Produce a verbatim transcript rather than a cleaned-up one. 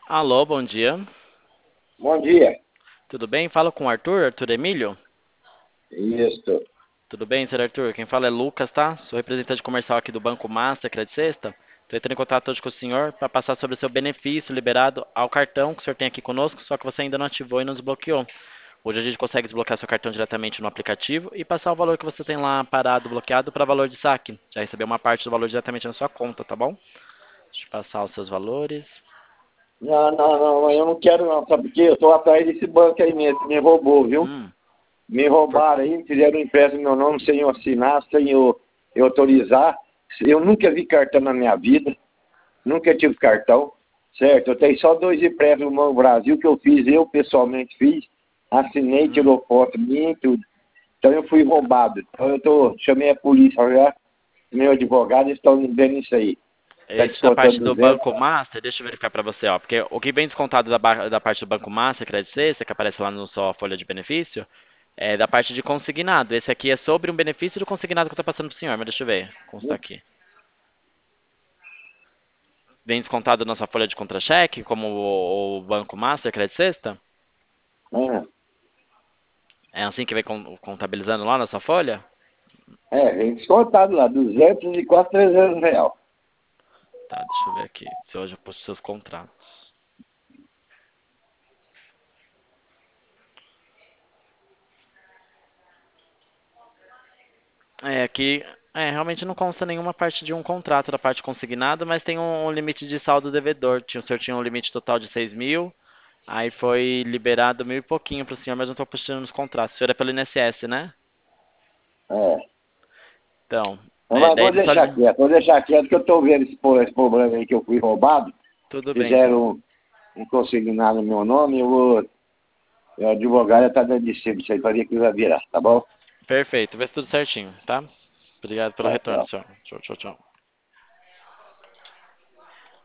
Alô, bom dia. Bom dia. Tudo bem? Falo com o Arthur, Arthur Emílio. Isso. Tudo bem, senhor Arthur? Quem fala é Lucas, tá? Sou representante comercial aqui do Banco Master, Credit Sexta. Estou entrando em contato hoje com o senhor para passar sobre o seu benefício liberado ao cartão que o senhor tem aqui conosco, só que você ainda não ativou e não desbloqueou. Hoje a gente consegue desbloquear seu cartão diretamente no aplicativo e passar o valor que você tem lá parado, bloqueado, para valor de saque. Já recebeu uma parte do valor diretamente na sua conta, tá bom? Deixa eu passar os seus valores. Não, não, não, eu não quero não, sabe por quê? Eu estou atrás desse banco aí mesmo, que me roubou, viu? Hum, Me por... roubaram aí, fizeram um empréstimo no meu nome sem eu assinar, sem eu, eu autorizar. Eu nunca vi cartão na minha vida, nunca tive cartão, certo? Eu tenho só dois empréstimos no Brasil que eu fiz, eu pessoalmente fiz, assinei, hum. tirou foto minha e tudo. Então eu fui roubado. Então eu tô, chamei a polícia já, meu advogado, eles estão vendo isso aí. Está Esse da descontando parte do duzentos. Banco Master, deixa eu verificar para você, ó, porque o que vem descontado da, ba- da parte do Banco Master, Credit Sexta, que aparece lá na sua folha de benefício, é da parte de consignado. Esse aqui é sobre um benefício do consignado que eu estou passando para o senhor, mas deixa eu ver, consta aqui. Vem descontado na sua folha de contra-cheque, como o, o Banco Master, Credit Sexta? Ah, É assim que vem con- contabilizando lá na sua folha? é, vem descontado lá, duzentos e quase trezentos reais. Tá, deixa eu ver aqui, se hoje eu pus seus contratos. É, aqui é, realmente não consta nenhuma parte de um contrato da parte consignada, mas tem um, um limite de saldo devedor. Tinha, o senhor tinha um limite total de seis mil, aí foi liberado mil e pouquinho para o senhor, mas não estou puxando nos contratos. O senhor é pelo I N S S, né? É. Então, Então, é, mas daí vou ele só... deixar quieto, vou deixar quieto que eu estou vendo esse, po- esse problema aí que eu fui roubado. Tudo bem, então. Fizeram um, um consignado no meu nome, eu vou. O advogado está dando de cima, isso aí faria que vai virar, tá bom? Perfeito, vê se tudo certinho, tá? Obrigado pelo Tá, retorno, tchau. senhor. Tchau, tchau, tchau.